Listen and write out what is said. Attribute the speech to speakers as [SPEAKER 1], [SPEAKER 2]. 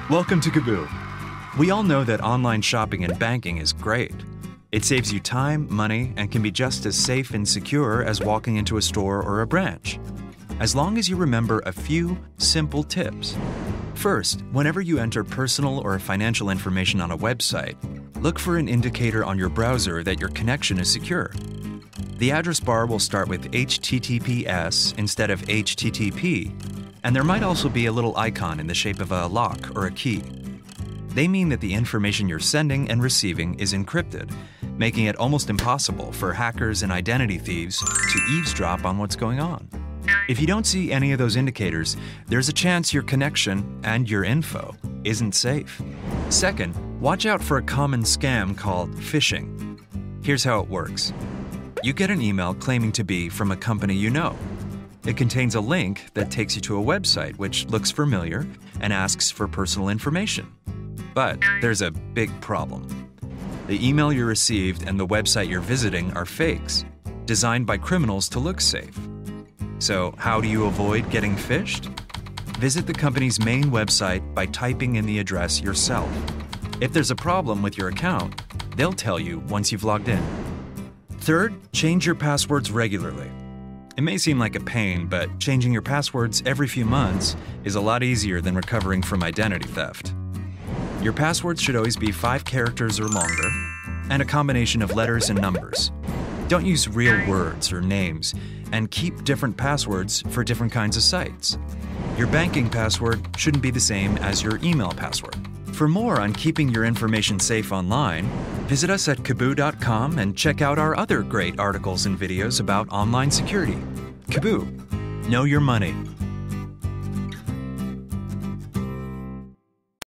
[SPEAKER 1] Welcome to Kaboo. We all know that online shopping and banking is great. It saves you time, money, and can be just as safe and secure as walking into a store or a branch, as long as you remember a few simple tips. First, whenever you enter personal or financial information on a website, look for an indicator on your browser that your connection is secure. The address bar will start with HTTPS instead of HTTP, and there might also be a little icon in the shape of a lock or a key. They mean that the information you're sending and receiving is encrypted, making it almost impossible for hackers and identity thieves to eavesdrop on what's going on. If you don't see any of those indicators, there's a chance your connection and your info isn't safe. Second, watch out for a common scam called phishing. Here's how it works. You get an email claiming to be from a company you know. It contains a link that takes you to a website which looks familiar and asks for personal information. But there's a big problem. The email you received and the website you're visiting are fakes, designed by criminals to look safe. So how do you avoid getting phished? Visit the company's main website by typing in the address yourself. If there's a problem with your account, they'll tell you once you've logged in. Third, change your passwords regularly. It may seem like a pain, but changing your passwords every few months is a lot easier than recovering from identity theft. Your passwords should always be 5 characters or longer, and a combination of letters and numbers. Don't use real words or names, and keep different passwords for different kinds of sites. Your banking password shouldn't be the same as your email password. For more on keeping your information safe online, visit us at kaboo.com and check out our other great articles and videos about online security. Kaboo. Know your money.